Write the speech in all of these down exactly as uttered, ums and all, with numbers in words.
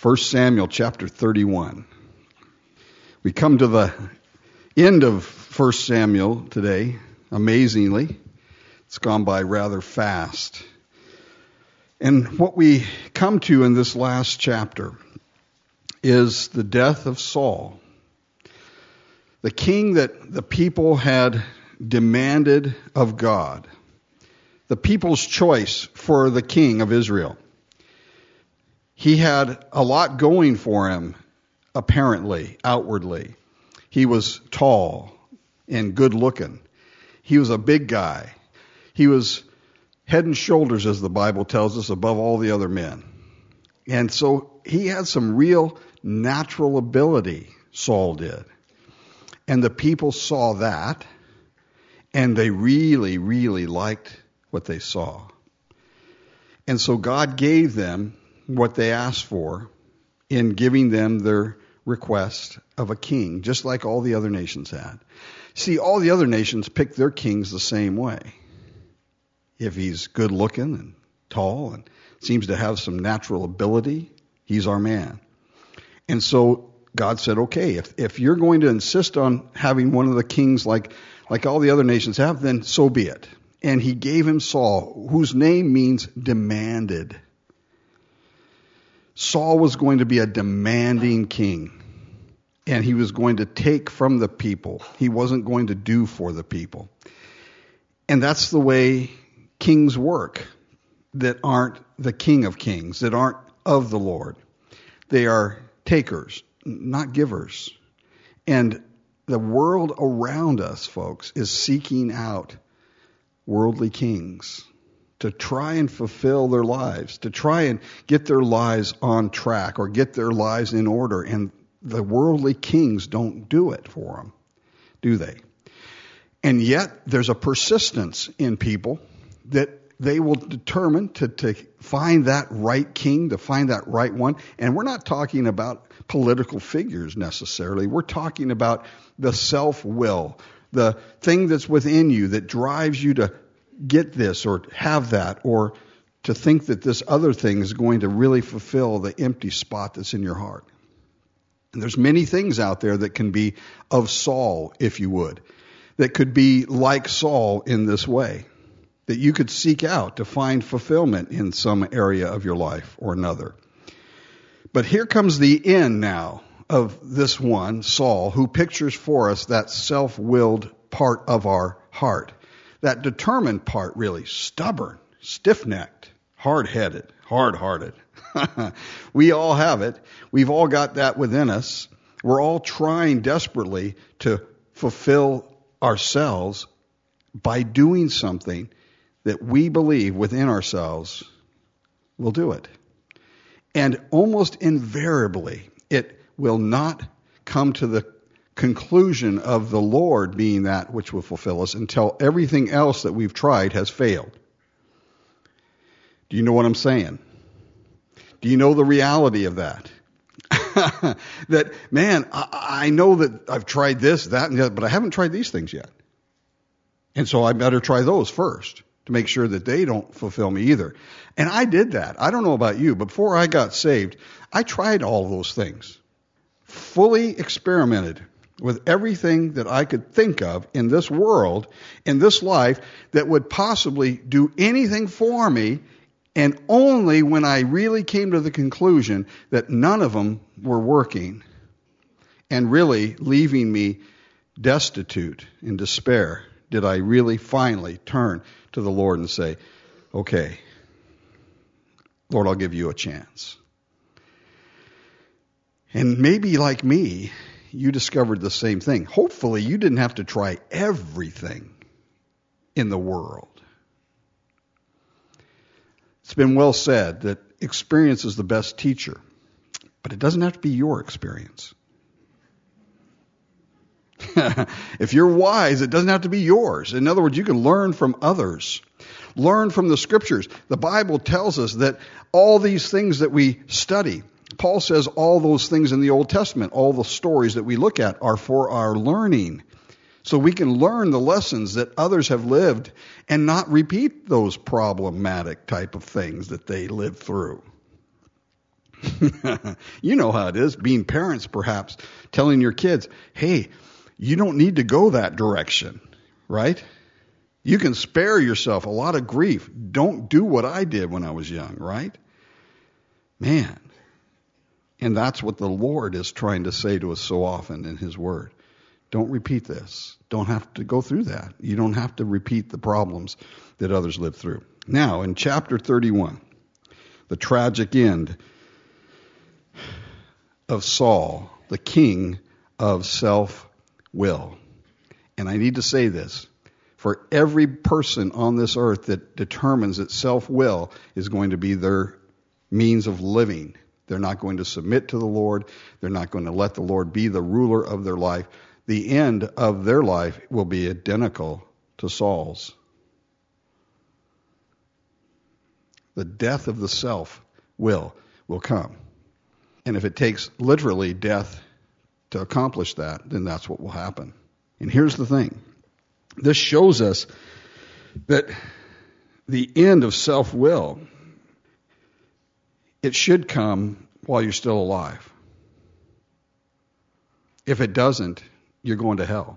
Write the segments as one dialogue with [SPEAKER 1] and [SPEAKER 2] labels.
[SPEAKER 1] First Samuel chapter thirty-one. We come to the end of First Samuel today, amazingly. It's gone by rather fast. And what we come to in this last chapter is the death of Saul, the king that the people had demanded of God, the people's choice for the king of Israel. He had a lot going for him, apparently, outwardly. He was tall and good looking. He was a big guy. He was head and shoulders, as the Bible tells us, above all the other men. And so he had some real natural ability, Saul did. And the people saw that, and they really, really liked what they saw. And so God gave them what they asked for in giving them their request of a king, just like all the other nations had. See, all the other nations picked their kings the same way. If he's good looking and tall and seems to have some natural ability, he's our man. And so God said, okay, if, if you're going to insist on having one of the kings like, like all the other nations have, then so be it. And he gave him Saul, whose name means demanded. Saul was going to be a demanding king, and he was going to take from the people. He wasn't going to do for the people. And that's the way kings work that aren't the King of Kings, that aren't of the Lord. They are takers, not givers. And the world around us, folks, is seeking out worldly kings to try and fulfill their lives, to try and get their lives on track or get their lives in order. And the worldly kings don't do it for them, do they? And yet there's a persistence in people that they will determine to, to find that right king, to find that right one. And we're not talking about political figures necessarily. We're talking about the self-will, the thing that's within you that drives you to get this or have that, or to think that this other thing is going to really fulfill the empty spot that's in your heart. And there's many things out there that can be of Saul, if you would, that could be like Saul in this way, that you could seek out to find fulfillment in some area of your life or another. But here comes the end now of this one, Saul, who pictures for us that self-willed part of our heart. That determined part, really, stubborn, stiff-necked, hard-headed, hard-hearted. We all have it. We've all got that within us. We're all trying desperately to fulfill ourselves by doing something that we believe within ourselves will do it. And almost invariably, it will not come to the conclusion of the Lord being that which will fulfill us until everything else that we've tried has failed. Do you know what I'm saying? Do you know the reality of that? That, man, I, I know that I've tried this, that, and that, but I haven't tried these things yet. And so I better try those first to make sure that they don't fulfill me either. And I did that. I don't know about you, but before I got saved, I tried all of those things. Fully experimented with everything that I could think of in this world, in this life, that would possibly do anything for me, and only when I really came to the conclusion that none of them were working and really leaving me destitute in despair did I really finally turn to the Lord and say, okay, Lord, I'll give you a chance. And maybe like me, you discovered the same thing. Hopefully you didn't have to try everything in the world. It's been well said that experience is the best teacher, but it doesn't have to be your experience. If you're wise, it doesn't have to be yours. In other words, you can learn from others. Learn from the Scriptures. The Bible tells us that all these things that we study, Paul says all those things in the Old Testament, all the stories that we look at are for our learning. So we can learn the lessons that others have lived and not repeat those problematic type of things that they lived through. You know how it is, being parents perhaps, telling your kids, hey, you don't need to go that direction, right? You can spare yourself a lot of grief. Don't do what I did when I was young, right? Man. And that's what the Lord is trying to say to us so often in His Word. Don't repeat this. Don't have to go through that. You don't have to repeat the problems that others lived through. Now, in chapter thirty-one, the tragic end of Saul, the king of self-will. And I need to say this. For every person on this earth that determines that self-will is going to be their means of living, they're not going to submit to the Lord. They're not going to let the Lord be the ruler of their life. The end of their life will be identical to Saul's. The death of the self-will will come. And if it takes literally death to accomplish that, then that's what will happen. And here's the thing. This shows us that the end of self-will, it should come while you're still alive. If it doesn't, you're going to hell.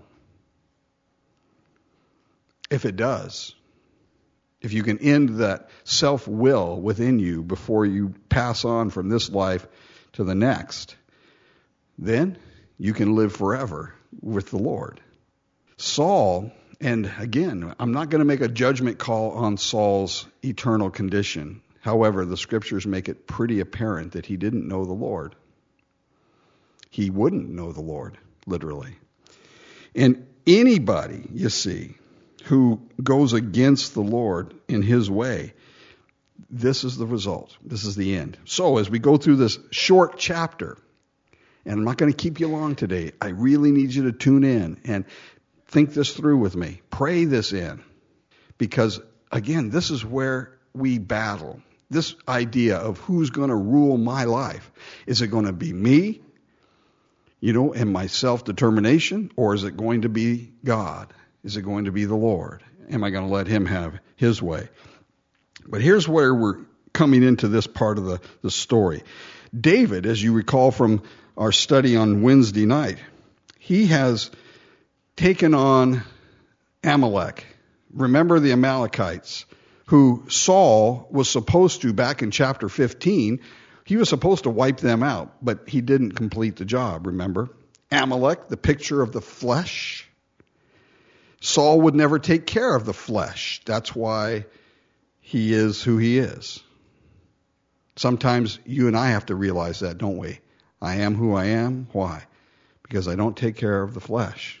[SPEAKER 1] If it does, if you can end that self-will within you before you pass on from this life to the next, then you can live forever with the Lord. Saul, and again, I'm not going to make a judgment call on Saul's eternal condition. However, the scriptures make it pretty apparent that he didn't know the Lord. He wouldn't know the Lord, literally. And anybody, you see, who goes against the Lord in his way, this is the result. This is the end. So as we go through this short chapter, and I'm not going to keep you long today, I really need you to tune in and think this through with me. Pray this in. Because, again, this is where we battle. This idea of who's going to rule my life. Is it going to be me, you know, and my self-determination? Or is it going to be God? Is it going to be the Lord? Am I going to let Him have His way? But here's where we're coming into this part of the, the story. David, as you recall from our study on Wednesday night, he has taken on Amalek. Remember the Amalekites, who Saul was supposed to, back in chapter fifteen, he was supposed to wipe them out, but he didn't complete the job, remember? Amalek, the picture of the flesh. Saul would never take care of the flesh. That's why he is who he is. Sometimes you and I have to realize that, don't we? I am who I am. Why? Because I don't take care of the flesh.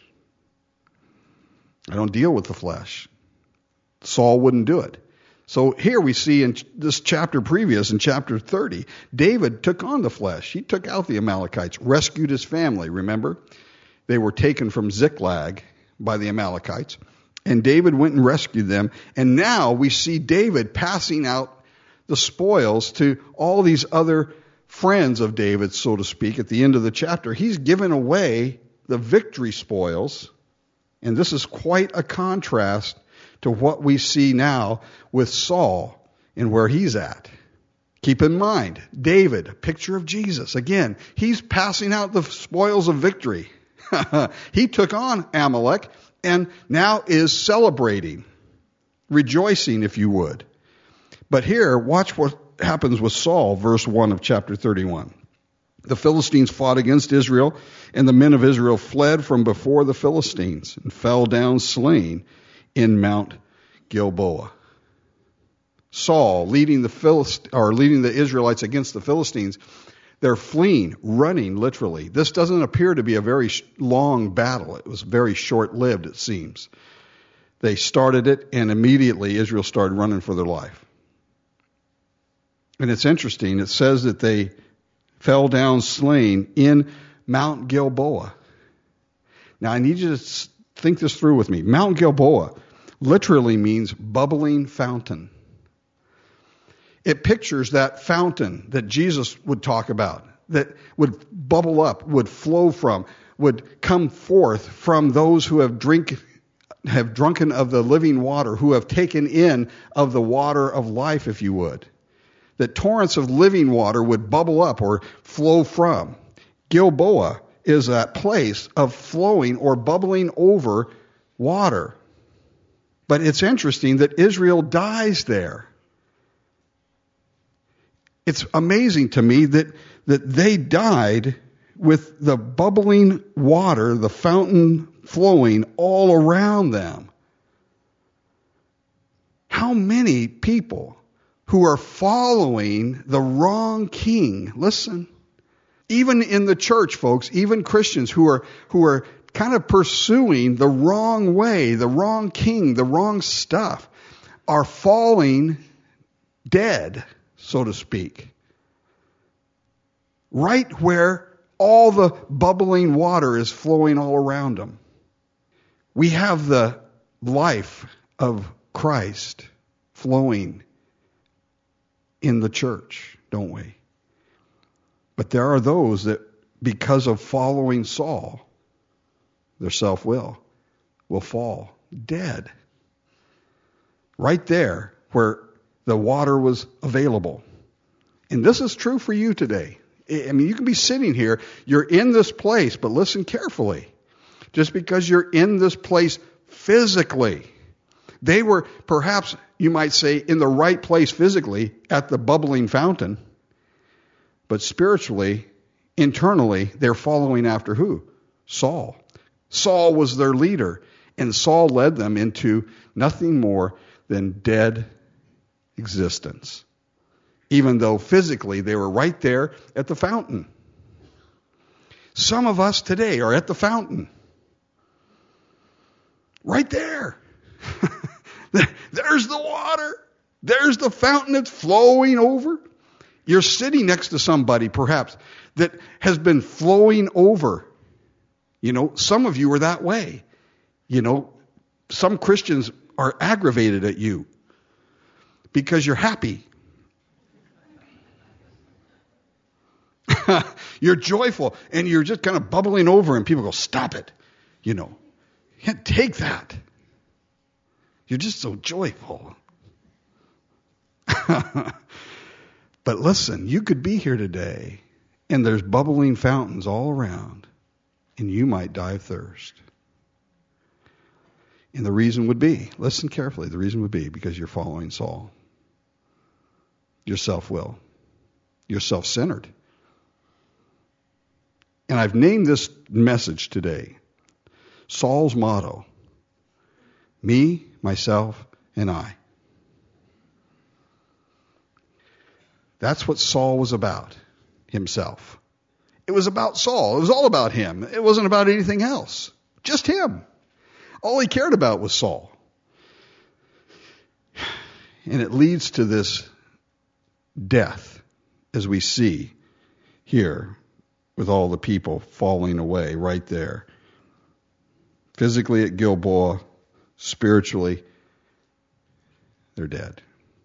[SPEAKER 1] I don't deal with the flesh. Saul wouldn't do it. So here we see in this chapter previous, in chapter thirty, David took on the flesh. He took out the Amalekites, rescued his family, remember? They were taken from Ziklag by the Amalekites, and David went and rescued them. And now we see David passing out the spoils to all these other friends of David, so to speak, at the end of the chapter. He's given away the victory spoils, and this is quite a contrast to what we see now with Saul and where he's at. Keep in mind, David, a picture of Jesus. Again, he's passing out the spoils of victory. He took on Amalek and now is celebrating, rejoicing, if you would. But here, watch what happens with Saul, verse one of chapter thirty-one. The Philistines fought against Israel, and the men of Israel fled from before the Philistines and fell down slain in Mount Gilboa. Saul, leading the Philist- or leading the Israelites against the Philistines, they're fleeing, running, literally. This doesn't appear to be a very long battle. It was very short-lived, it seems. They started it, and immediately Israel started running for their life. And it's interesting. It says that they fell down slain in Mount Gilboa. Now, I need you to think this through with me. Mount Gilboa literally means bubbling fountain. It pictures that fountain that Jesus would talk about, that would bubble up, would flow from, would come forth from those who have drink, have drunken of the living water, who have taken in of the water of life, if you would. that torrents of living water would bubble up or flow from. Gilboa is that place of flowing or bubbling over water. But it's interesting that Israel dies there. It's amazing to me that, that they died with the bubbling water, the fountain flowing all around them. How many people who are following the wrong king, listen, even in the church, folks, even Christians who are who are kind of pursuing the wrong way, the wrong king, the wrong stuff, are falling dead, so to speak. Right where all the bubbling water is flowing all around them. We have the life of Christ flowing in the church, don't we? But there are those that, because of following Saul, their self-will, will fall dead. Right there where the water was available. And this is true for you today. I mean, you can be sitting here, you're in this place, but listen carefully. Just because you're in this place physically, they were perhaps, you might say, in the right place physically at the bubbling fountain, but spiritually, internally, they're following after who? Saul. Saul was their leader, and Saul led them into nothing more than dead existence, even though physically they were right there at the fountain. Some of us today are at the fountain. Right there. There's the water. There's the fountain that's flowing over. You're sitting next to somebody, perhaps, that has been flowing over. You know, some of you are that way. You know, some Christians are aggravated at you because you're happy. You're joyful, and you're just kind of bubbling over, and people go, stop it. You know, you can't take that. You're just so joyful. But listen, you could be here today, and there's bubbling fountains all around, and you might die of thirst. And the reason would be, listen carefully, the reason would be because you're following Saul. Your self-will. You're self-centered. And I've named this message today, Saul's motto, me, myself, and I. That's what Saul was about, himself. It was about Saul. It was all about him. It wasn't about anything else. Just him. All he cared about was Saul. And it leads to this death, as we see here, with all the people falling away right there. Physically at Gilboa, spiritually, they're dead.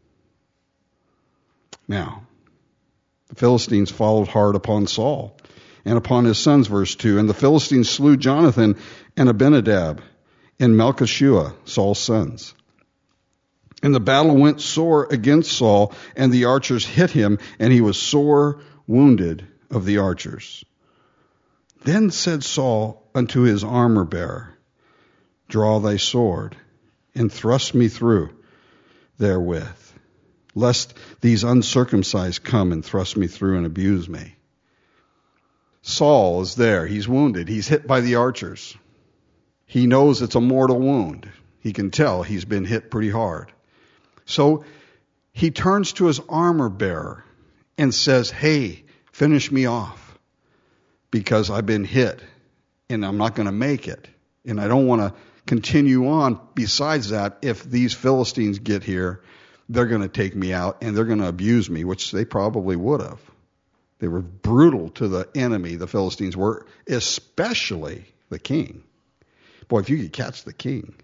[SPEAKER 1] Now, the Philistines followed hard upon Saul and upon his sons, verse two. And the Philistines slew Jonathan and Abinadab and Malchishua, Saul's sons. And the battle went sore against Saul, and the archers hit him, and he was sore wounded of the archers. Then said Saul unto his armor-bearer, draw thy sword, and thrust me through therewith, lest these uncircumcised come and thrust me through and abuse me. Saul is there. He's wounded. He's hit by the archers. He knows it's a mortal wound. He can tell he's been hit pretty hard. So he turns to his armor-bearer and says, hey, finish me off, because I've been hit and I'm not going to make it. And I don't want to continue on. Besides that, if these Philistines get here, they're going to take me out and they're going to abuse me, which they probably would have. They were brutal to the enemy, the Philistines were, especially the king. Boy, if you could catch the king,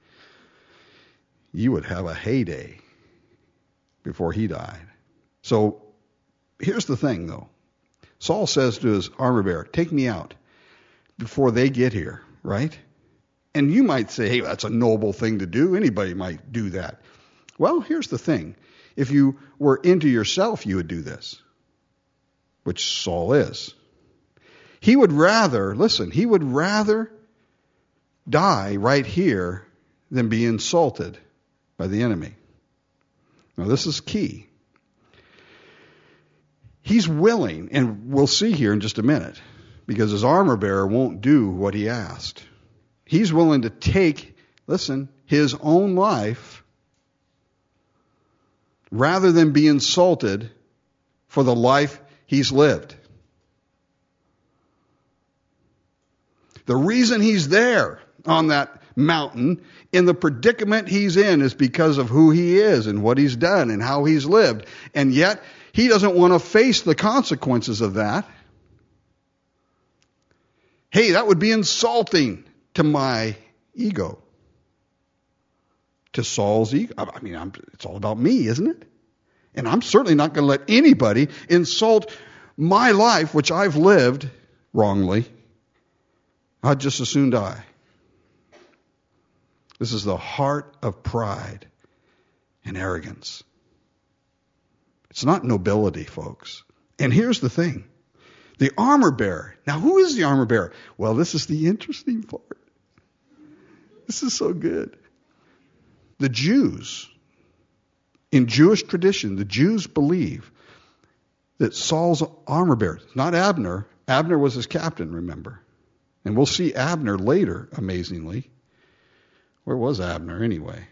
[SPEAKER 1] you would have a heyday before he died. So here's the thing, though. Saul says to his armor-bearer, take me out before they get here, right? And you might say, hey, that's a noble thing to do. Anybody might do that. Well, here's the thing. if you were into yourself, you would do this, which Saul is. He would rather, listen, he would rather die right here than be insulted by the enemy. Now, this is key. He's willing, and we'll see here in just a minute, because his armor bearer won't do what he asked. He's willing to take, listen, his own life rather than be insulted for the life he's lived. The reason he's there on that mountain in the predicament he's in is because of who he is and what he's done and how he's lived. And yet, he doesn't want to face the consequences of that. Hey, that would be insulting to my ego. To Saul's ego. I mean, I'm, it's all about me, isn't it? And I'm certainly not going to let anybody insult my life, which I've lived wrongly. I'd just as soon die. This is the heart of pride and arrogance. It's not nobility, folks. And here's the thing. The armor bearer. Now, who is the armor bearer? Well, this is the interesting part. This is so good. The Jews, in Jewish tradition, the Jews believe that Saul's armor bearer, not Abner. Abner was his captain, remember. And we'll see Abner later, amazingly. Where was Abner anyway?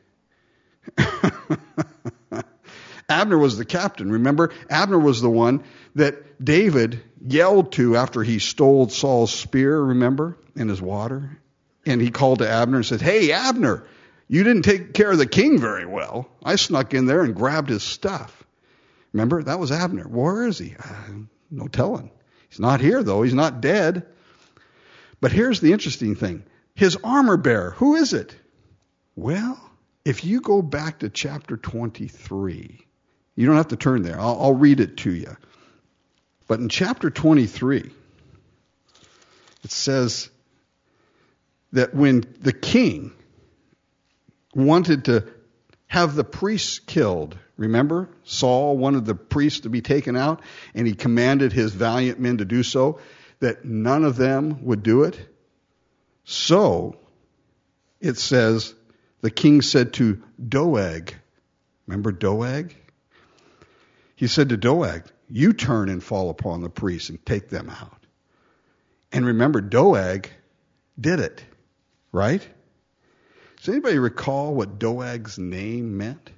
[SPEAKER 1] Abner was the captain. Remember, Abner was the one that David yelled to after he stole Saul's spear, remember, in his water. And he called to Abner and said, "Hey, Abner, you didn't take care of the king very well. I snuck in there and grabbed his stuff." Remember, that was Abner. Where is he? Uh, no telling. He's not here, though. He's not dead. But here's the interesting thing. His armor bearer, who is it? Well, if you go back to chapter twenty-three, you don't have to turn there. I'll, I'll read it to you. But in chapter twenty-three, it says that when the king wanted to have the priests killed, remember, Saul wanted the priests to be taken out, and he commanded his valiant men to do so, that none of them would do it. So, it says, the king said to Doeg, remember Doeg? He said to Doeg, "You turn and fall upon the priests and take them out." And remember, Doeg did it, right? Does anybody recall what Doeg's name meant?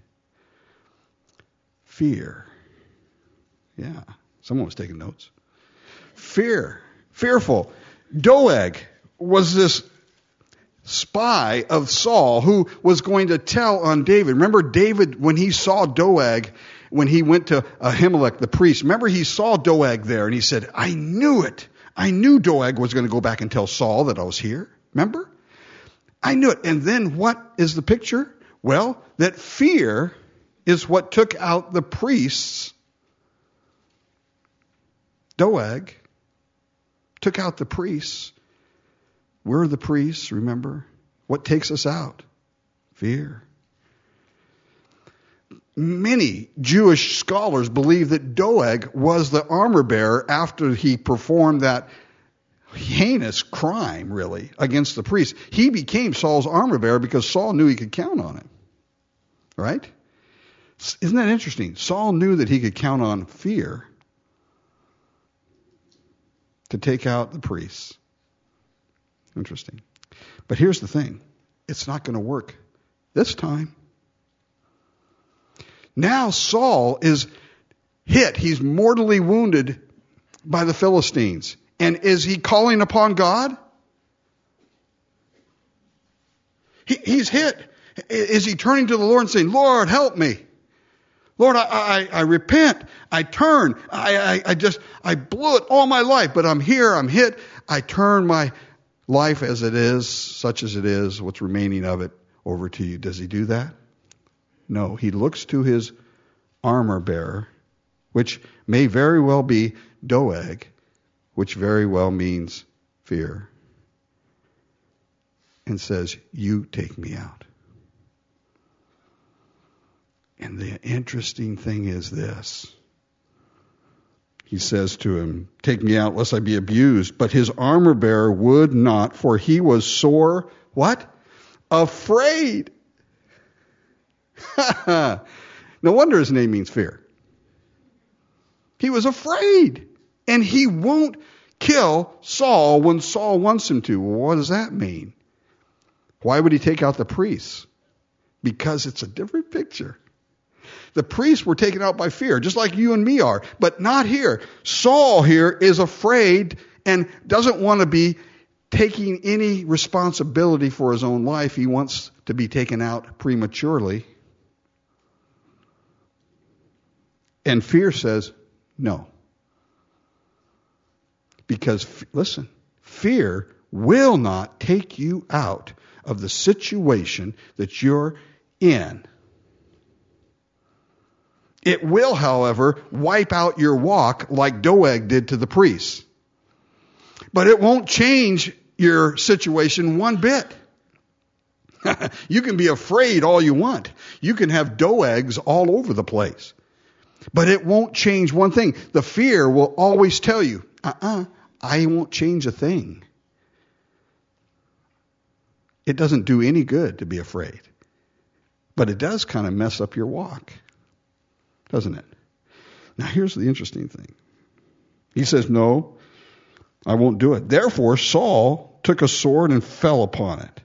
[SPEAKER 1] Fear. Yeah, someone was taking notes. Fear. Fearful. Doeg was this spy of Saul who was going to tell on David. Remember David, when he saw Doeg, when he went to Ahimelech, the priest, remember he saw Doeg there and he said, "I knew it. I knew Doeg was going to go back and tell Saul that I was here." Remember? I knew it. And then what is the picture? Well, that fear is what took out the priests. Doeg took out the priests. We're the priests, remember? What takes us out? Fear. Many Jewish scholars believe that Doeg was the armor bearer after he performed that heinous crime, really, against the priests. He became Saul's armor bearer because Saul knew he could count on him. Right? Isn't that interesting? Saul knew that he could count on fear to take out the priests. Interesting. But here's the thing. It's not going to work this time. Now Saul is hit. He's mortally wounded by the Philistines. And is he calling upon God? He, he's hit. Is he turning to the Lord and saying, "Lord, help me. Lord, I, I, I repent. I turn. I, I, I just, I blew it all my life, but I'm here. I'm hit. I turn my life as it is, such as it is, what's remaining of it, over to you." Does he do that? No. He looks to his armor bearer, which may very well be Doeg, which very well means fear, and says, "You take me out." And the interesting thing is this. He says to him, take me out lest I be abused. But his armor bearer would not, for he was sore, what? Afraid. No wonder his name means fear. He was afraid. And he won't kill Saul when Saul wants him to. Well, what does that mean? Why would he take out the priests? Because it's a different picture. The priests were taken out by fear, just like you and me are, but not here. Saul here is afraid and doesn't want to be taking any responsibility for his own life. He wants to be taken out prematurely. And fear says no. Because, listen, fear will not take you out of the situation that you're in. It will, however, wipe out your walk like Doeg did to the priests. But it won't change your situation one bit. You can be afraid all you want. You can have Doegs all over the place. But it won't change one thing. The fear will always tell you, uh-uh, I won't change a thing. It doesn't do any good to be afraid. But it does kind of mess up your walk, doesn't it? Now here's the interesting thing. He says, no, I won't do it. Therefore Saul took a sword and fell upon it.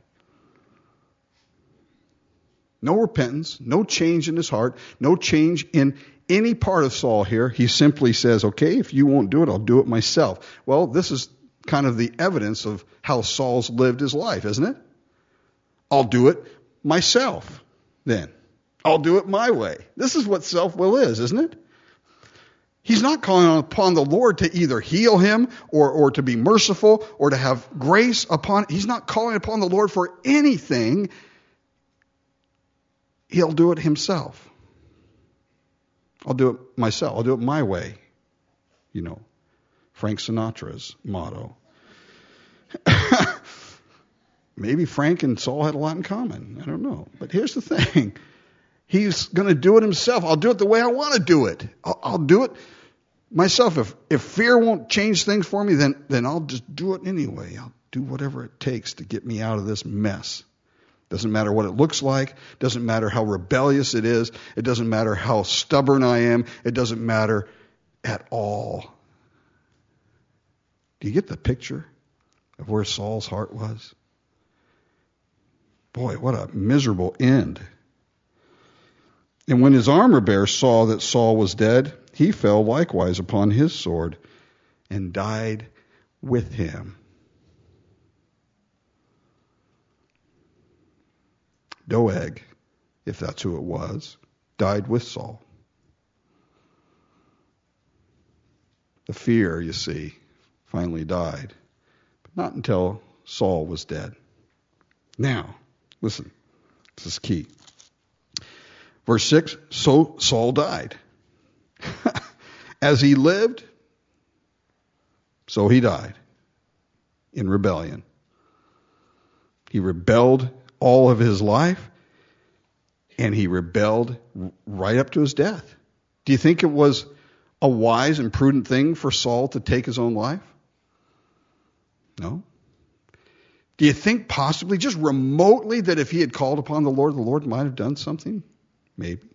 [SPEAKER 1] No repentance, no change in his heart, no change in any part of Saul here. He simply says, okay, if you won't do it, I'll do it myself. Well, this is kind of the evidence of how Saul's lived his life, isn't it? I'll do it myself then. I'll do it my way. This is what self-will is, isn't it? He's not calling upon the Lord to either heal him or, or to be merciful or to have grace upon. He's not calling upon the Lord for anything. He'll do it himself. I'll do it myself. I'll do it my way. You know, Frank Sinatra's motto. Maybe Frank and Saul had a lot in common. I don't know. But here's the thing. He's going to do it himself. I'll do it the way I want to do it. I'll, I'll do it myself. If if fear won't change things for me, then, then I'll just do it anyway. I'll do whatever it takes to get me out of this mess. Doesn't matter what it looks like. Doesn't matter how rebellious it is. It doesn't matter how stubborn I am. It doesn't matter at all. Do you get the picture of where Saul's heart was? Boy, what a miserable end. And when his armor bearer saw that Saul was dead, he fell likewise upon his sword and died with him. Doeg, if that's who it was, died with Saul. The fear, you see, finally died, but not until Saul was dead. Now, listen, this is key. Verse six, so Saul died. As he lived, so he died in rebellion. He rebelled all of his life, and he rebelled right up to his death. Do you think it was a wise and prudent thing for Saul to take his own life? No. Do you think possibly, just remotely, that if he had called upon the Lord, the Lord might have done something? Maybe.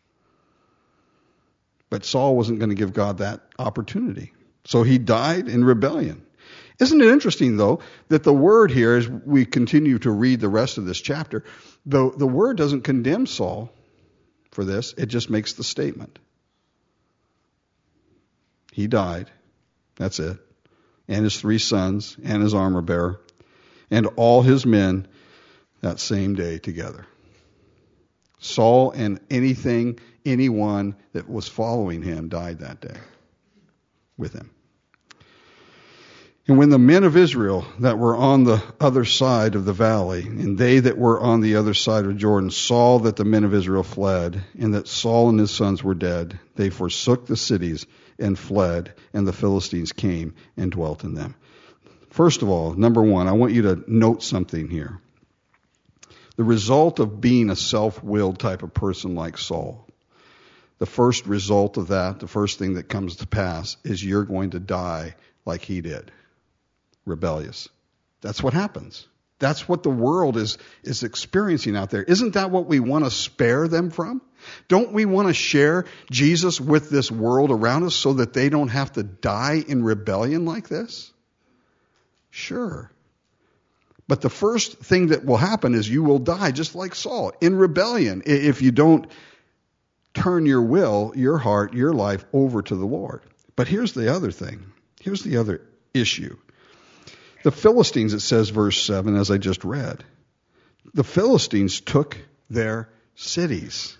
[SPEAKER 1] But Saul wasn't going to give God that opportunity. So he died in rebellion. Isn't it interesting, though, that the word here, as we continue to read the rest of this chapter, the, the word doesn't condemn Saul for this. It just makes the statement. He died. That's it. And his three sons and his armor bearer and all his men that same day together. Saul and anything, anyone that was following him died that day with him. And when the men of Israel that were on the other side of the valley, and they that were on the other side of Jordan, saw that the men of Israel fled, and that Saul and his sons were dead, they forsook the cities and fled, and the Philistines came and dwelt in them. First of all, number one, I want you to note something here. The result of being a self-willed type of person like Saul the first result of that, the first thing that comes to pass, is you're going to die like he did, rebellious. That's what happens. That's what the world is, is experiencing out there. Isn't that what we want to spare them from? Don't we want to share Jesus with this world around us so that they don't have to die in rebellion like this? Sure. But the first thing that will happen is you will die just like Saul, in rebellion, if you don't turn your will, your heart, your life over to the Lord. But here's the other thing. Here's the other issue. The Philistines, it says, verse seven, as I just read, the Philistines took their cities.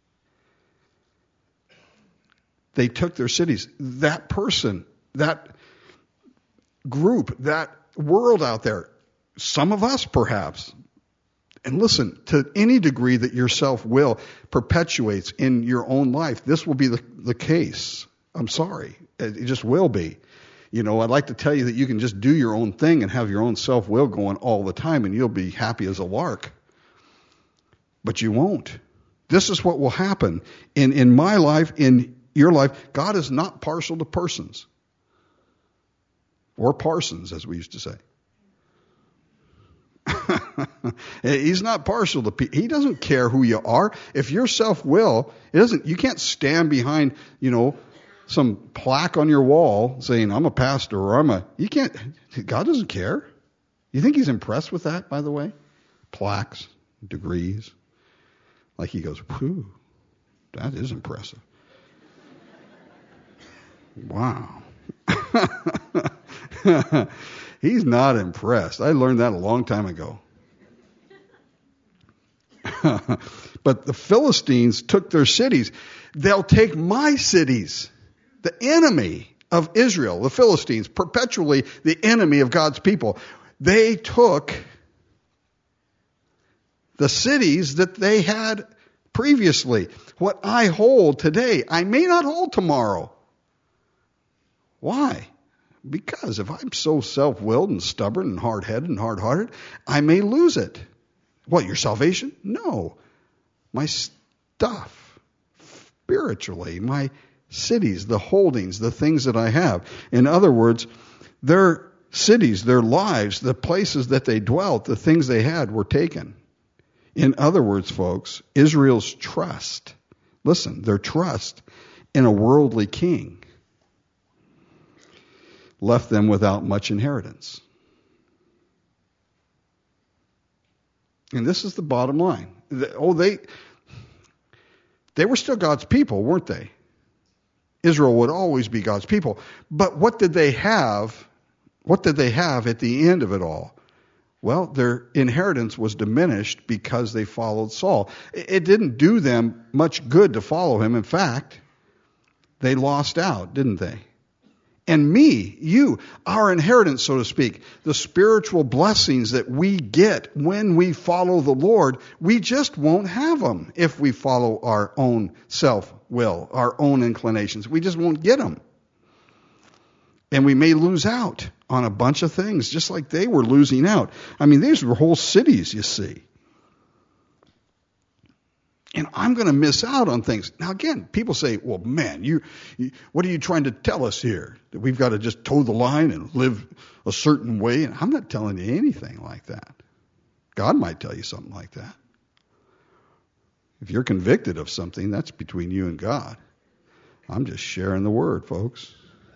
[SPEAKER 1] They took their cities. That person, that group, that world out there, some of us perhaps, and listen, to any degree that your self-will perpetuates in your own life, this will be the, the case. I'm sorry. It just will be. You know, I'd like to tell you that you can just do your own thing and have your own self-will going all the time and you'll be happy as a lark. But you won't. This is what will happen. In, in my life, in your life, God is not partial to persons. Or parsons, as we used to say. He's not partial to people. He doesn't care who you are. If your self-will, it doesn't, you can't stand behind, you know, some plaque on your wall saying, I'm a pastor or I'm a, you can't, God doesn't care. You think he's impressed with that, by the way? Plaques, degrees. Like he goes, whew, that is impressive. Wow. He's not impressed. I learned that a long time ago. But the Philistines took their cities. They'll take my cities. The enemy of Israel, the Philistines, perpetually the enemy of God's people. They took the cities that they had previously. What I hold today, I may not hold tomorrow. Why? Because if I'm so self-willed and stubborn and hard-headed and hard-hearted, I may lose it. What, your salvation? No. My stuff, spiritually, my cities, the holdings, the things that I have. In other words, their cities, their lives, the places that they dwelt, the things they had were taken. In other words, folks, Israel's trust, listen, their trust in a worldly king left them without much inheritance. And this is the bottom line. Oh, they they were still God's people, weren't they? Israel would always be God's people. But what did they have? What did they have at the end of it all? Well, their inheritance was diminished because they followed Saul. It didn't do them much good to follow him. In fact, they lost out, didn't they? And me, you, our inheritance, so to speak, the spiritual blessings that we get when we follow the Lord, we just won't have them if we follow our own self-will, our own inclinations. We just won't get them. And we may lose out on a bunch of things, just like they were losing out. I mean, these were whole cities, you see. And I'm going to miss out on things. Now, again, people say, well, man, you, you, what are you trying to tell us here? That we've got to just toe the line and live a certain way? And I'm not telling you anything like that. God might tell you something like that. If you're convicted of something, that's between you and God. I'm just sharing the word, folks.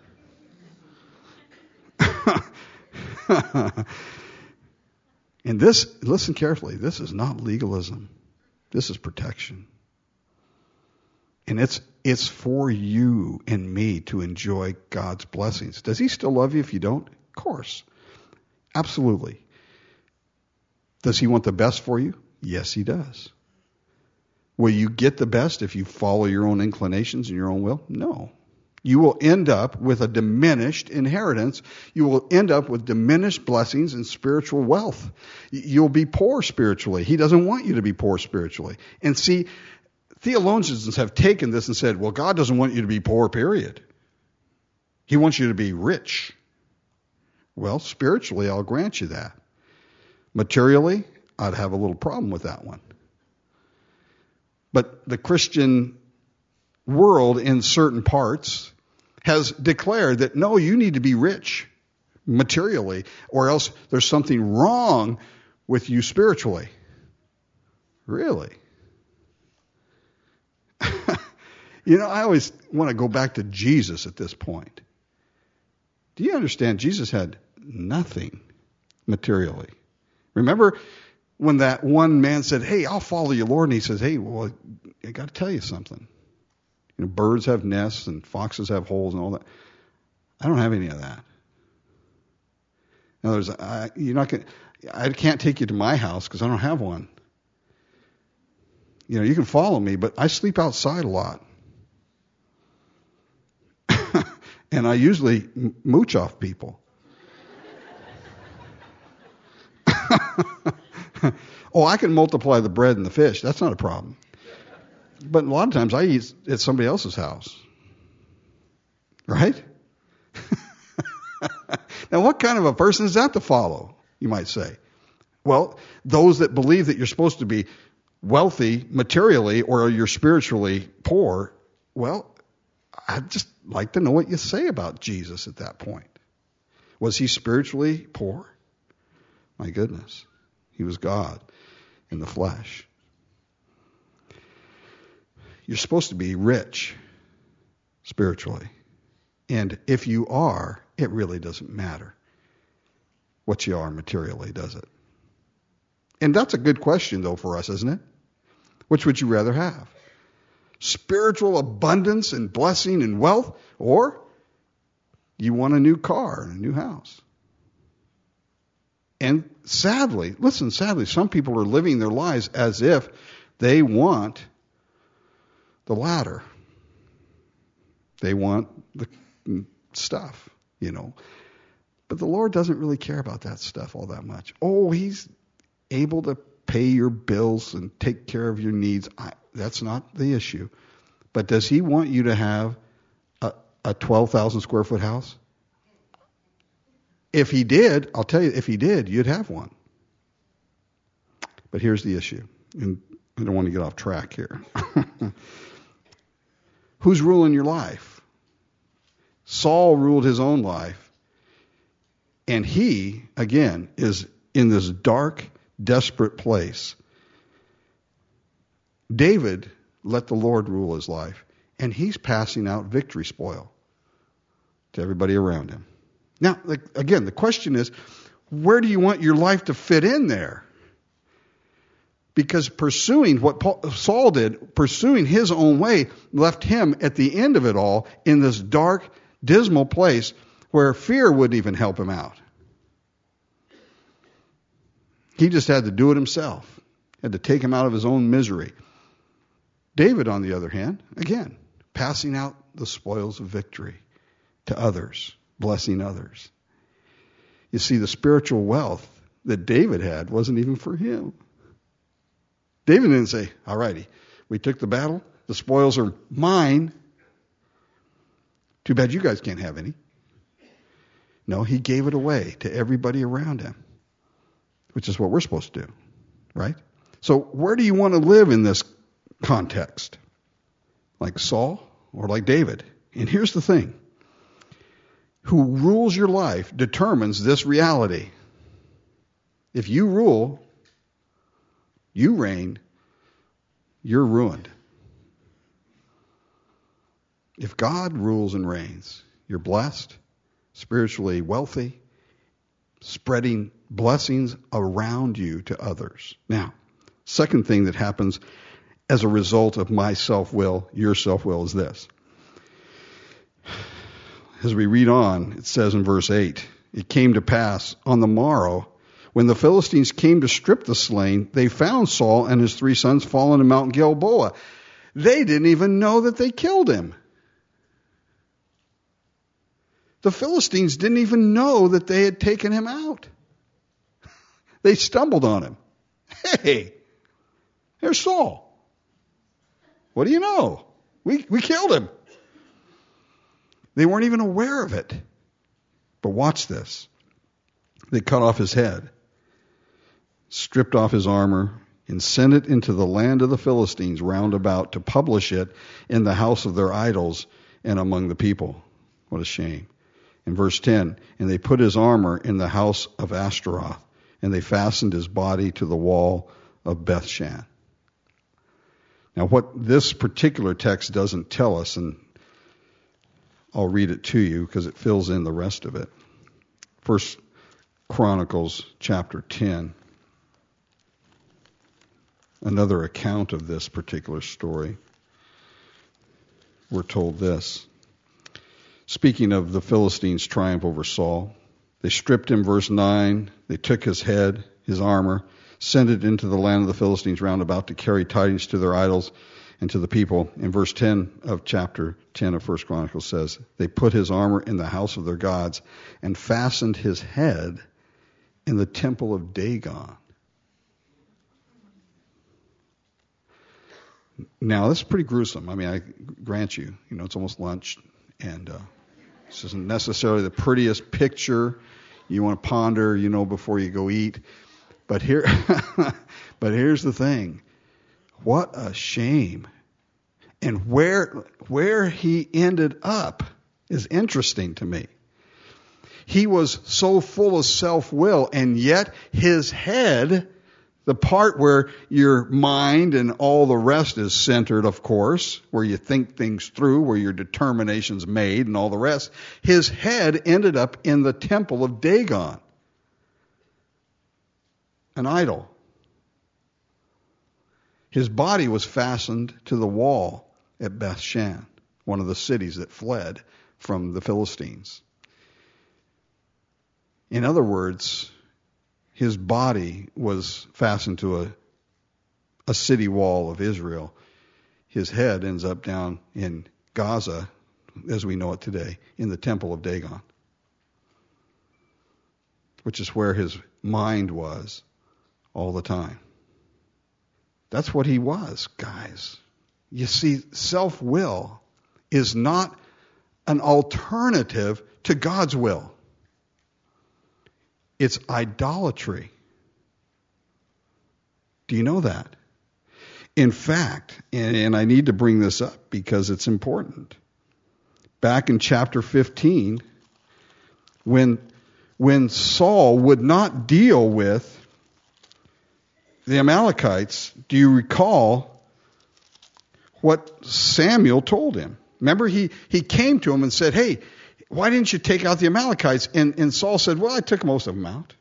[SPEAKER 1] And this, listen carefully, this is not legalism. This is protection. And it's it's for you and me to enjoy God's blessings. Does he still love you if you don't? Of course. Absolutely. Does he want the best for you? Yes, he does. Will you get the best if you follow your own inclinations and your own will? No. You will end up with a diminished inheritance. You will end up with diminished blessings and spiritual wealth. You'll be poor spiritually. He doesn't want you to be poor spiritually. And see, theologians have taken this and said, well, God doesn't want you to be poor, period. He wants you to be rich. Well, spiritually, I'll grant you that. Materially, I'd have a little problem with that one. But the Christian world in certain parts has declared that, no, you need to be rich materially, or else there's something wrong with you spiritually. Really? You know, I always want to go back to Jesus at this point. Do you understand? Jesus had nothing materially. Remember when that one man said, hey, I'll follow you, Lord, and he says, hey, well, I got to tell you something. You know, birds have nests and foxes have holes and all that. I don't have any of that. In other words, I, you're not going I can't take you to my house because I don't have one. You know, you can follow me, but I sleep outside a lot. And I usually mooch off people. Oh, I can multiply the bread and the fish. That's not a problem. But a lot of times I eat at somebody else's house. Right? Now, what kind of a person is that to follow, you might say? Well, those that believe that you're supposed to be wealthy materially or you're spiritually poor, well, I'd just like to know what you say about Jesus at that point. Was he spiritually poor? My goodness. He was God in the flesh. You're supposed to be rich spiritually. And if you are, it really doesn't matter what you are materially, does it? And that's a good question, though, for us, isn't it? Which would you rather have? Spiritual abundance and blessing and wealth, or you want a new car and a new house? And sadly, listen, sadly, some people are living their lives as if they want the latter. They want the stuff, you know. But the Lord doesn't really care about that stuff all that much. Oh, he's able to pay your bills and take care of your needs. I, that's not the issue. But does he want you to have a, a twelve thousand square foot house? If he did, I'll tell you, if he did, you'd have one. But here's the issue. And I don't want to get off track here. Who's ruling your life? Saul ruled his own life. And he, again, is in this dark, desperate place. David let the Lord rule his life. And he's passing out victory spoil to everybody around him. Now, again, the question is, where do you want your life to fit in there? Because pursuing what Paul, Saul did, pursuing his own way, left him at the end of it all in this dark, dismal place where fear wouldn't even help him out. He just had to do it himself. Had to take him out of his own misery. David, on the other hand, again, passing out the spoils of victory to others, blessing others. You see, the spiritual wealth that David had wasn't even for him. David didn't say, all righty, we took the battle, the spoils are mine. Too bad you guys can't have any. No, he gave it away to everybody around him, which is what we're supposed to do, right? So where do you want to live in this context? Like Saul or like David? And here's the thing. Who rules your life determines this reality. If you rule, you reign, you're ruined. If God rules and reigns, you're blessed, spiritually wealthy, spreading blessings around you to others. Now, second thing that happens as a result of my self-will, your self-will, is this. As we read on, it says in verse eight, it came to pass on the morrow, when the Philistines came to strip the slain, they found Saul and his three sons fallen in Mount Gilboa. They didn't even know that they killed him. The Philistines didn't even know that they had taken him out. They stumbled on him. Hey, there's Saul. What do you know? We we killed him. They weren't even aware of it. But watch this. They cut off his head, stripped off his armor, and sent it into the land of the Philistines round about to publish it in the house of their idols and among the people. What a shame. In verse ten, and they put his armor in the house of Ashtaroth, and they fastened his body to the wall of Bethshan. Now, what this particular text doesn't tell us, and I'll read it to you because it fills in the rest of it. First Chronicles chapter ten. Another account of this particular story. We're told this. Speaking of the Philistines' triumph over Saul, they stripped him, verse nine. They took his head, his armor, sent it into the land of the Philistines round about to carry tidings to their idols and to the people. In verse ten of chapter ten of First Chronicles says, they put his armor in the house of their gods and fastened his head in the temple of Dagon. Now, this is pretty gruesome. I mean, I grant you, you know, it's almost lunch, and uh, this isn't necessarily the prettiest picture you want to ponder, you know, before you go eat. But here, but here's the thing: what a shame! And where where he ended up is interesting to me. He was so full of self-will, and yet his head, the part where your mind and all the rest is centered, of course, where you think things through, where your determination's made and all the rest, his head ended up in the temple of Dagon, an idol. His body was fastened to the wall at Bethshan, one of the cities that fled from the Philistines. In other words, his body was fastened to a, a city wall of Israel. His head ends up down in Gaza, as we know it today, in the temple of Dagon, which is where his mind was all the time. That's what he was, guys. You see, self-will is not an alternative to God's will. It's idolatry. Do you know that? In fact, and, and I need to bring this up because it's important. Back in chapter fifteen, when, when Saul would not deal with the Amalekites, do you recall what Samuel told him? Remember, he, he came to him and said, hey, why didn't you take out the Amalekites? And, and Saul said, well, I took most of them out.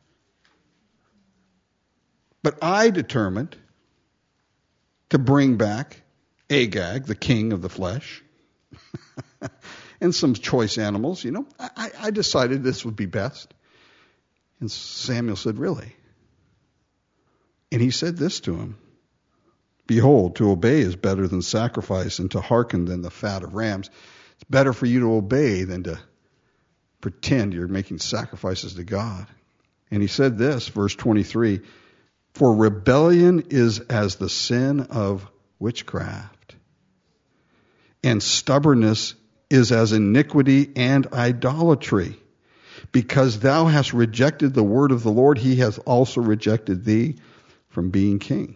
[SPEAKER 1] But I determined to bring back Agag, the king of the flesh, and some choice animals. You know, I, I decided this would be best. And Samuel said, really? And he said this to him, behold, to obey is better than sacrifice, and to hearken than the fat of rams. It's better for you to obey than to pretend you're making sacrifices to God. And he said this, verse twenty-three, for rebellion is as the sin of witchcraft, and stubbornness is as iniquity and idolatry. Because thou hast rejected the word of the Lord, he has also rejected thee from being king.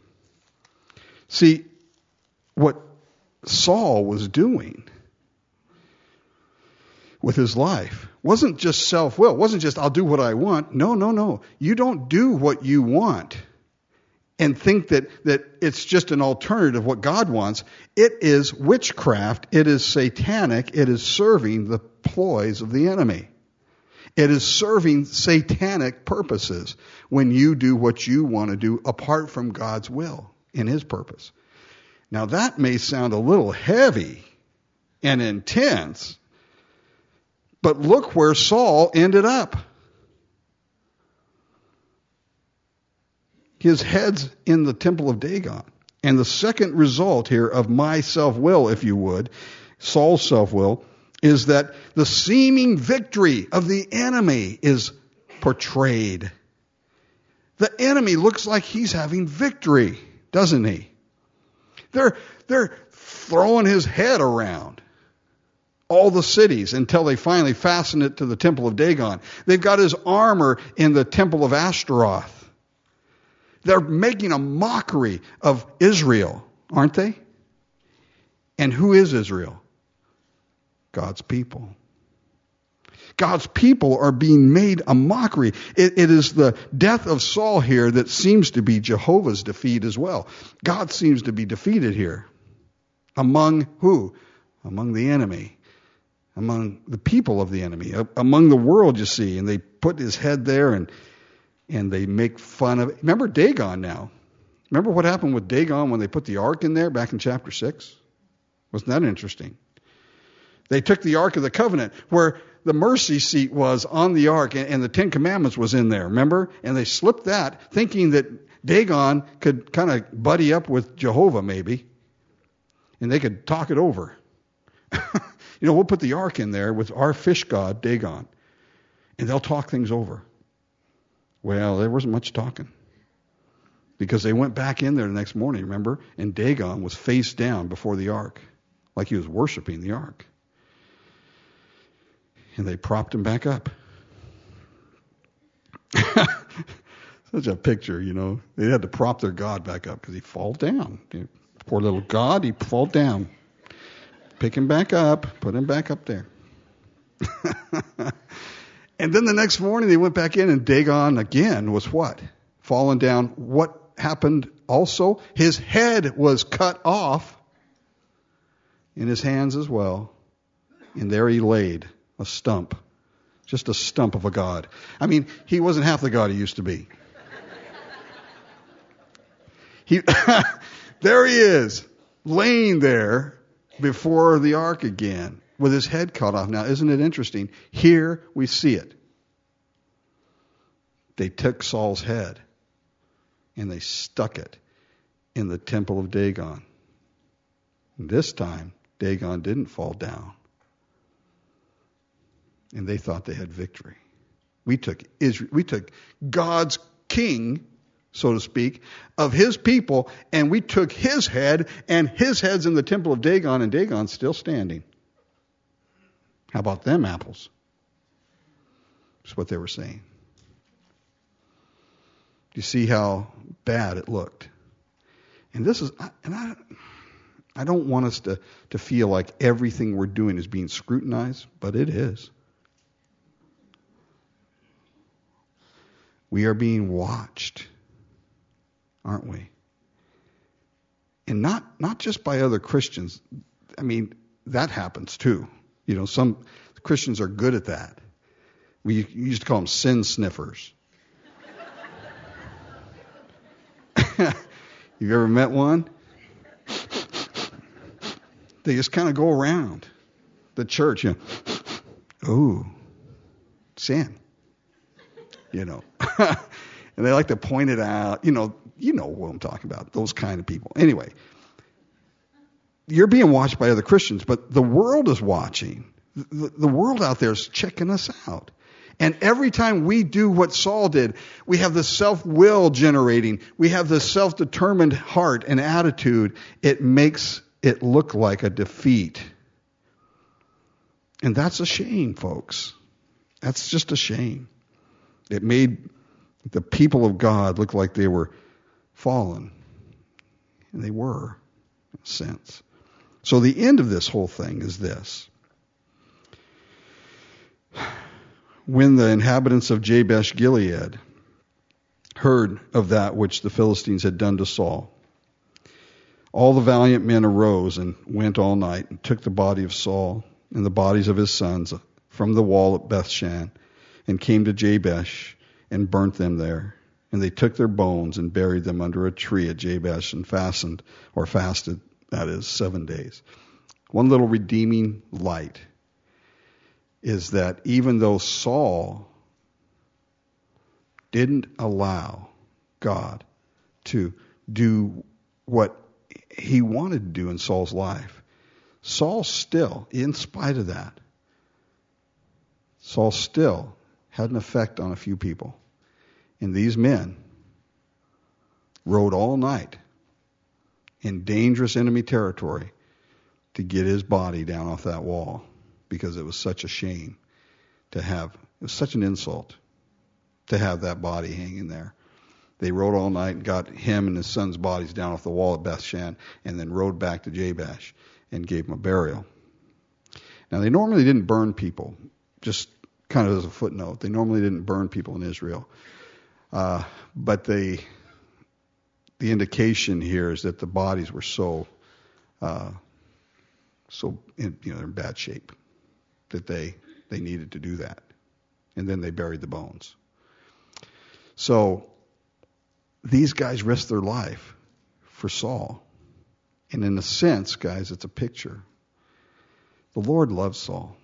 [SPEAKER 1] See, what Saul was doing with his life wasn't just self-will. It wasn't just, I'll do what I want. No, no, no. You don't do what you want and think that, that it's just an alternative what God wants. It is witchcraft. It is satanic. It is serving the ploys of the enemy. It is serving satanic purposes when you do what you want to do apart from God's will and his purpose. Now that may sound a little heavy and intense, but look where Saul ended up. His head's in the temple of Dagon. And the second result here of my self-will, if you would, Saul's self-will, is that the seeming victory of the enemy is portrayed. The enemy looks like he's having victory, doesn't he? They're, they're throwing his head around all the cities until they finally fasten it to the temple of Dagon. They've got his armor in the temple of Ashtaroth. They're making a mockery of Israel, aren't they? And who is Israel? God's people. God's people are being made a mockery. It, it is the death of Saul here that seems to be Jehovah's defeat as well. God seems to be defeated here. Among who? Among the enemy. Among the people of the enemy. Among the world, you see. And they put his head there and and they make fun of it. Remember Dagon now. Remember what happened with Dagon when they put the ark in there back in chapter six? Wasn't that interesting? They took the Ark of the Covenant, where the mercy seat was on the ark, and, and the Ten Commandments was in there, remember? And they slipped that, thinking that Dagon could kind of buddy up with Jehovah, maybe, and they could talk it over. You know, we'll put the ark in there with our fish god, Dagon, and they'll talk things over. Well, there wasn't much talking, because they went back in there the next morning, remember? And Dagon was face down before the ark, like he was worshiping the ark. And they propped him back up. Such a picture, you know. They had to prop their God back up because he'd fall down. Poor little God, he'd fall down. Pick him back up, put him back up there. And then the next morning they went back in, and Dagon again was what? Fallen down. What happened also? His head was cut off in his hands as well. And there he laid. A stump. Just a stump of a god. I mean, he wasn't half the god he used to be. He, there he is, laying there before the ark again, with his head cut off. Now, isn't it interesting? Here we see it. They took Saul's head and they stuck it in the temple of Dagon. And this time, Dagon didn't fall down. And they thought they had victory. We took Israel, we took God's king, so to speak, of his people, and we took his head, and his head's in the temple of Dagon, and Dagon's still standing. How about them apples? That's what they were saying. Do you see how bad it looked? And this is, and I, I don't want us to, to feel like everything we're doing is being scrutinized, but it is. We are being watched, aren't we? And not not just by other Christians. I mean, that happens too. You know, some Christians are good at that. We used to call them sin sniffers. You ever met one? They just kind of go around the church, you know. Ooh, sin. You know, and they like to point it out. You know, you know what I'm talking about. Those kind of people. Anyway, you're being watched by other Christians, but the world is watching. The, the world out there is checking us out. And every time we do what Saul did, we have the self-will generating. We have the self-determined heart and attitude. It makes it look like a defeat. And that's a shame, folks. That's just a shame. It made the people of God look like they were fallen. And they were, in a sense. So the end of this whole thing is this. When the inhabitants of Jabesh Gilead heard of that which the Philistines had done to Saul, all the valiant men arose and went all night and took the body of Saul and the bodies of his sons from the wall at Bethshan, and came to Jabesh and burnt them there. And they took their bones and buried them under a tree at Jabesh and fastened, or fasted, that is, seven days. One little redeeming light is that even though Saul didn't allow God to do what he wanted to do in Saul's life, Saul still, in spite of that, Saul still had an effect on a few people. And these men rode all night in dangerous enemy territory to get his body down off that wall, because it was such a shame to have, it was such an insult to have that body hanging there. They rode all night and got him and his son's bodies down off the wall at Bethshan, and then rode back to Jabesh and gave him a burial. Now, they normally didn't burn people, just kind of as a footnote. They normally didn't burn people in Israel. Uh, but they, the indication here is that the bodies were so, uh, so in, you know, they're in bad shape that they they needed to do that, and then they buried the bones. So these guys risked their life for Saul, and in a sense, guys, it's a picture. The Lord loves Saul,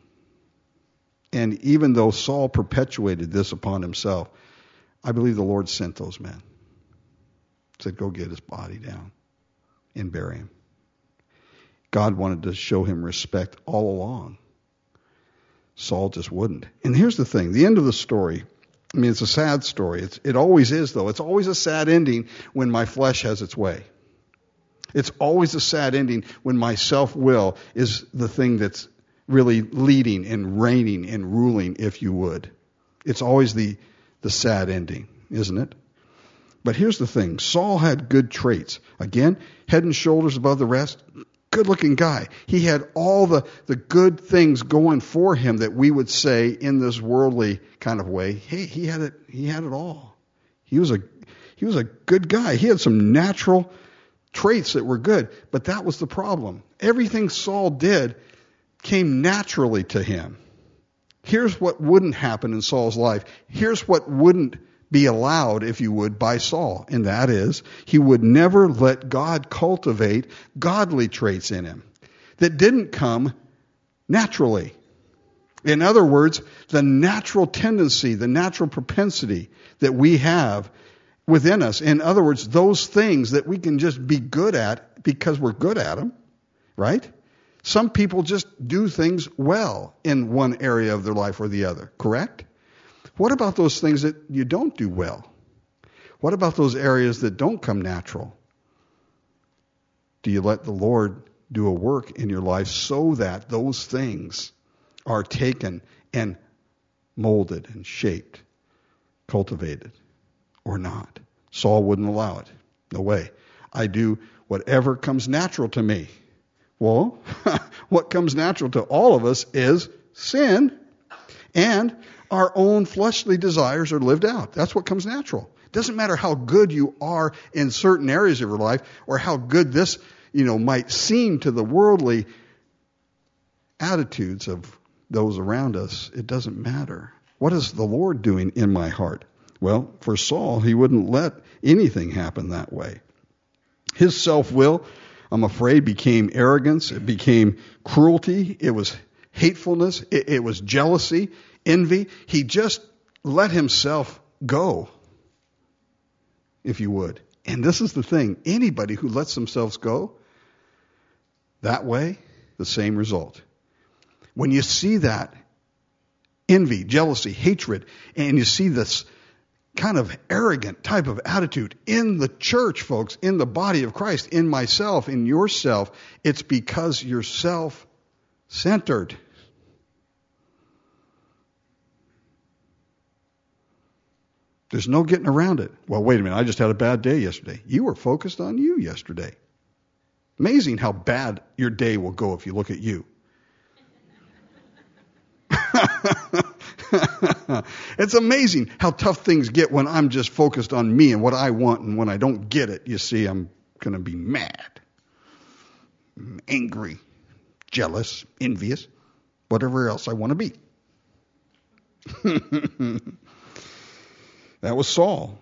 [SPEAKER 1] and even though Saul perpetuated this upon himself, I believe the Lord sent those men. Said, go get his body down and bury him. God wanted to show him respect all along. Saul just wouldn't. And here's the thing. The end of the story, I mean, it's a sad story. It's, it always is, though. It's always a sad ending when my flesh has its way. It's always a sad ending when my self-will is the thing that's really leading and reigning and ruling, if you would. It's always the, the sad ending, isn't it? But here's the thing. Saul had good traits. Again, head and shoulders above the rest. Good-looking guy. He had all the, the good things going for him that we would say in this worldly kind of way. Hey, he had it. He had it all. He was a he was a good guy. He had some natural traits that were good, but that was the problem. Everything Saul did came naturally to him. Here's what wouldn't happen in Saul's life. Here's what wouldn't be allowed, if you would, by Saul. And that is, he would never let God cultivate godly traits in him that didn't come naturally. In other words, the natural tendency, the natural propensity that we have within us. In other words, those things that we can just be good at because we're good at them, right? Some people just do things well in one area of their life or the other, correct? What about those things that you don't do well? What about those areas that don't come natural? Do you let the Lord do a work in your life so that those things are taken and molded and shaped, cultivated, or not? Saul wouldn't allow it. No way. I do whatever comes natural to me. Well, what comes natural to all of us is sin, and our own fleshly desires are lived out. That's what comes natural. It doesn't matter how good you are in certain areas of your life or how good this, you know, might seem to the worldly attitudes of those around us. It doesn't matter. What is the Lord doing in my heart? Well, for Saul, he wouldn't let anything happen that way. His self-will, I'm afraid, became arrogance. It became cruelty. It was hatefulness. It, it was jealousy. Envy. He just let himself go, if you would. And this is the thing. Anybody who lets themselves go that way, the same result. When you see that envy, jealousy, hatred, and you see this kind of arrogant type of attitude in the church, folks, in the body of Christ, in myself, in yourself, it's because you're self-centered. There's no getting around it. Well, wait a minute. I just had a bad day yesterday. You were focused on you yesterday. Amazing how bad your day will go if you look at you. It's amazing how tough things get when I'm just focused on me and what I want, and when I don't get it, you see, I'm going to be mad, angry, jealous, envious, whatever else I want to be. That was Saul.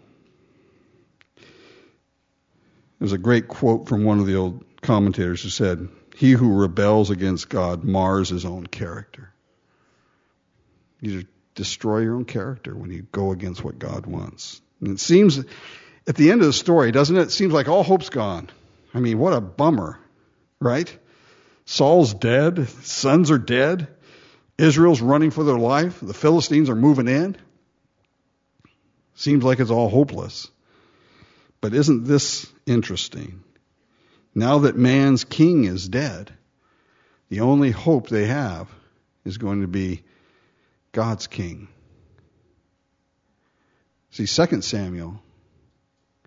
[SPEAKER 1] There's a great quote from one of the old commentators who said, "He who rebels against God mars his own character." You destroy your own character when you go against what God wants. And it seems, at the end of the story, doesn't it? It seems like all hope's gone. I mean, what a bummer, right? Saul's dead. Sons are dead. Israel's running for their life. The Philistines are moving in. Seems like it's all hopeless. But isn't this interesting? Now that man's king is dead, the only hope they have is going to be God's king. See, Second Samuel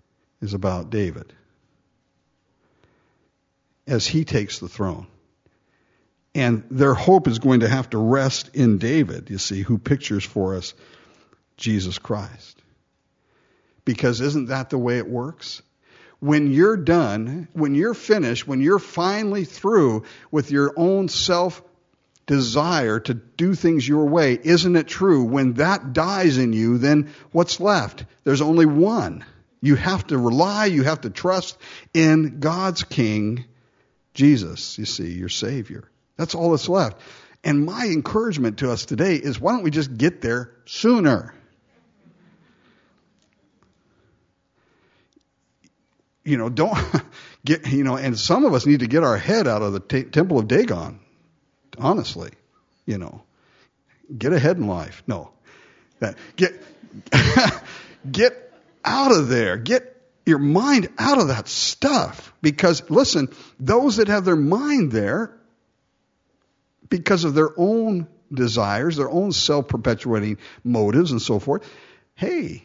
[SPEAKER 1] is about David as he takes the throne. And their hope is going to have to rest in David, you see, who pictures for us Jesus Christ. Because isn't that the way it works? When you're done, when you're finished, when you're finally through with your own self-desire to do things your way, isn't it true? When that dies in you, then what's left? There's only one. You have to rely, you have to trust in God's King, Jesus, you see, your Savior. That's all that's left. And my encouragement to us today is, why don't we just get there sooner? You know, don't get, you know, and some of us need to get our head out of the t- temple of Dagon. Honestly, you know, get ahead in life. No, that get, get out of there. Get your mind out of that stuff. Because listen, those that have their mind there, because of their own desires, their own self-perpetuating motives and so forth, hey,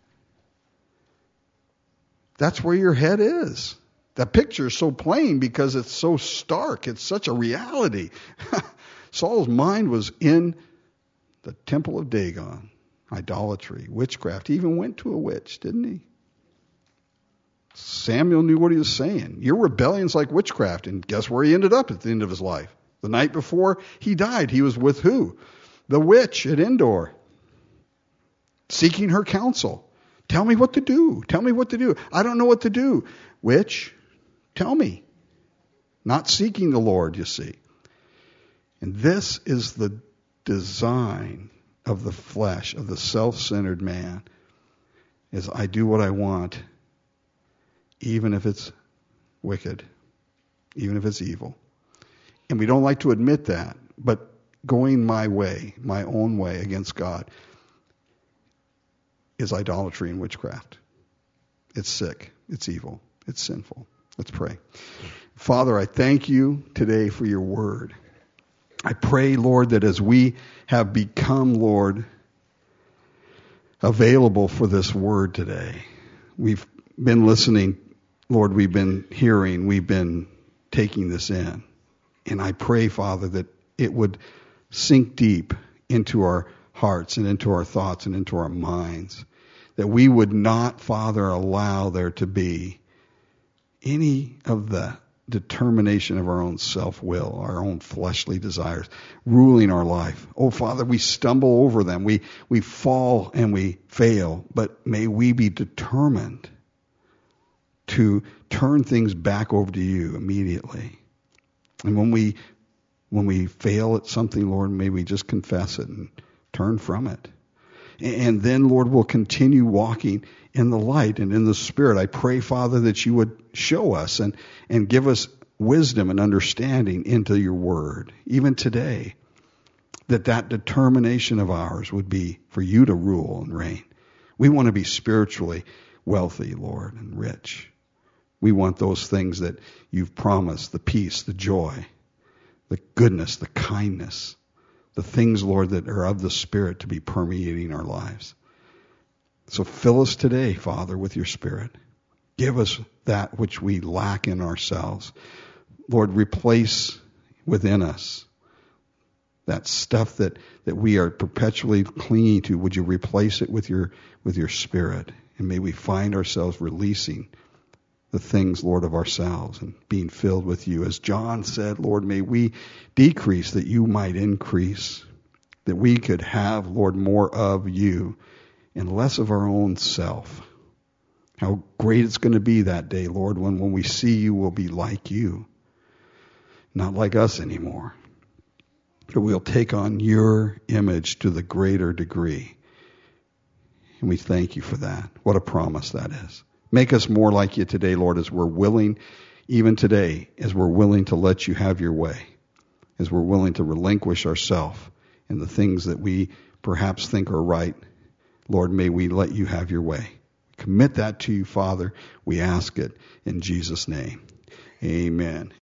[SPEAKER 1] that's where your head is. That picture is so plain because it's so stark. It's such a reality. Saul's mind was in the temple of Dagon, idolatry, witchcraft. He even went to a witch, didn't he? Samuel knew what he was saying. Your rebellion's like witchcraft. And guess where he ended up at the end of his life? The night before he died, he was with who? The witch at Endor, seeking her counsel. Tell me what to do. Tell me what to do. I don't know what to do. Witch, tell me. Not seeking the Lord, you see. And this is the design of the flesh, of the self-centered man, is I do what I want, even if it's wicked, even if it's evil. And we don't like to admit that, but going my way, my own way against God, is idolatry and witchcraft. It's sick. It's evil. It's sinful. Let's pray. Father, I thank you today for your word. I pray, Lord, that as we have become, Lord, available for this word today, we've been listening, Lord, we've been hearing, we've been taking this in. And I pray, Father, that it would sink deep into our hearts and into our thoughts and into our minds. That we would not, Father, allow there to be any of the determination of our own self-will, our own fleshly desires, ruling our life. Oh, Father, we stumble over them. We, we fall and we fail. But may we be determined to turn things back over to you immediately. And when we when we fail at something, Lord, may we just confess it and turn from it. And then, Lord, we'll continue walking in the light and in the Spirit. I pray, Father, that you would show us and, and give us wisdom and understanding into your word, even today, that that determination of ours would be for you to rule and reign. We want to be spiritually wealthy, Lord, and rich. We want those things that you've promised, the peace, the joy, the goodness, the kindness, the things, Lord, that are of the Spirit to be permeating our lives. So fill us today, Father, with your Spirit. Give us that which we lack in ourselves. Lord, replace within us that stuff that, that we are perpetually clinging to. Would you replace it with your, with your Spirit? And may we find ourselves releasing the things, Lord, of ourselves and being filled with you. As John said, Lord, may we decrease that you might increase, that we could have, Lord, more of you and less of our own self. How great it's going to be that day, Lord, when when we see you, we'll be like you, not like us anymore. But we'll take on your image to the greater degree. And we thank you for that. What a promise that is. Make us more like you today, Lord, as we're willing, even today, as we're willing to let you have your way, as we're willing to relinquish ourselves in the things that we perhaps think are right. Lord, may we let you have your way. Commit that to you, Father. We ask it in Jesus' name. Amen.